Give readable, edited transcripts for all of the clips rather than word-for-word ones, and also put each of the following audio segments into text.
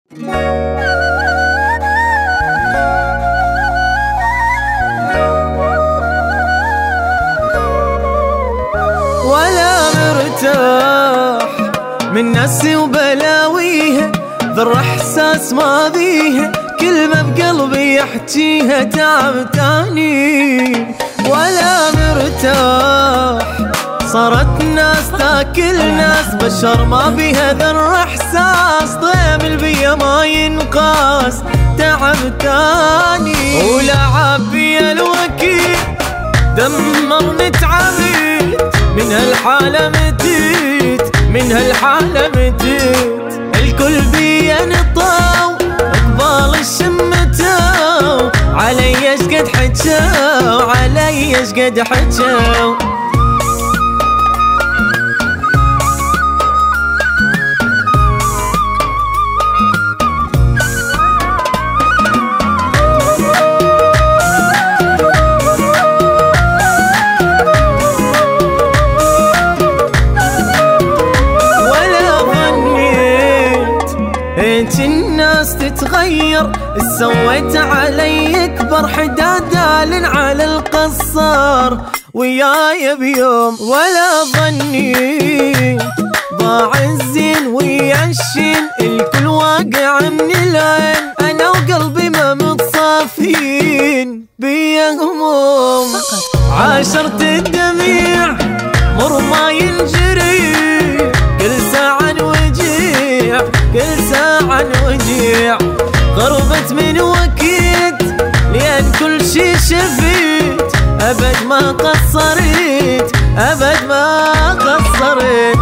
ولا مرتاح من ناسي وبلاويها، ذر احساس ماضيها كلمة بقلبي يحجيها تعبتاني. ولا مرتاح صارت ناس تاكل ناس، بشر ما بيها ذر احساس، ضيم البيا ما ينقاس تعبتاني. ولعب بيا الوكيل دمرني تعبيت، من هالحالة متيت، من هالحالة متيت. الكل بيا نطاو اقبال الشمتاو، علي اش قد حجاو، علي اش قد حجاو. الناس تتغير، سويت علي اكبر حدادال على القصار وياي بيوم. ولا ظني ضاع الزين ويا الشين، الكل واقع من العين، انا وقلبي ما متصافين بيا هموم. عاشرت الدميع مر ما ينجري، كل ساعة وجيع، كل ساعة وجيع. غربت من وكيت لأن كل شي شفيت، أبد ما قصرت، أبد ما قصرت.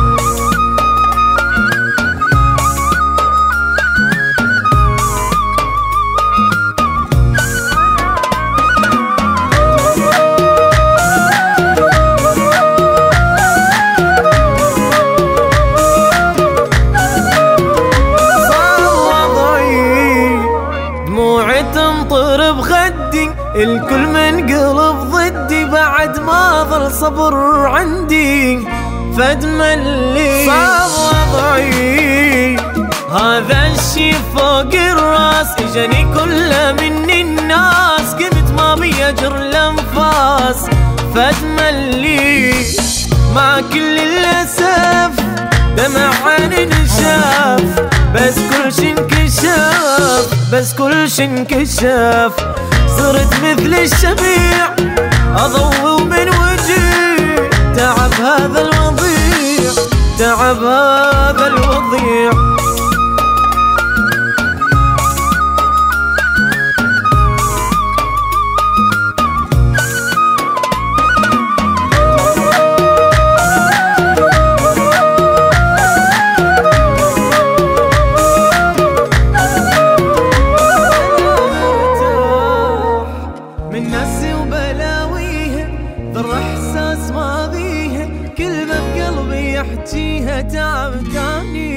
تمطر بخدي، الكل من قلب ضدي، بعد ما ظل صبر عندي فد ملي. صار وضعي هذا الشي فوق الراس، اجاني كله من الناس، قمت ما بيجر الانفاس فد ملي. مع كل الاسف دمع عيني نشاف، بس كل شي انكشاف، بس كل شي انكشاف. صرت مثل الشبيع اضوي من وجهي، تعب هذا الوضيع، تعب هذا الوضيع. من ناسي وبلاويها ذر احساس ماضيها، كلمة بقلبي يحجيها تعبتاني.